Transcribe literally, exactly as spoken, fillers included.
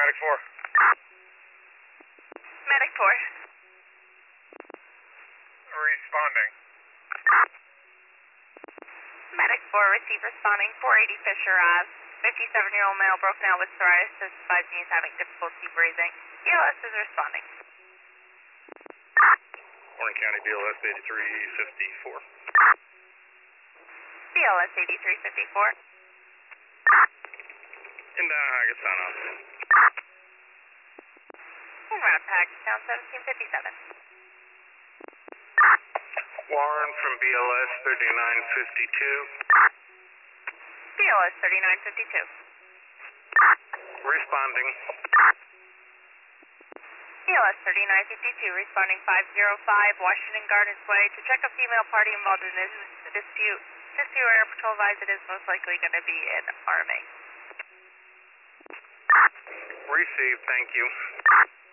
Medic four. Medic four. Responding. Medic four, receive responding, four eighty Fisher Ave. fifty-seven-year-old male broken out with psoriasis, five knees having difficulty breathing. B L S is responding. Warren County B L S eighty-three fifty-four. B L S eighty-three fifty-four. Inbound Hackettstown officer. En route to Hackettstown, seventeen fifty-seven. Warren from B L S thirty-nine fifty-two. B L S thirty-nine fifty-two. Responding. B L S thirty-nine fifty-two, responding five oh five Washington Gardens Way to check a female party involved in this dispute. Sister Air Patrol advised it is most likely going to be an Army. Received, thank you.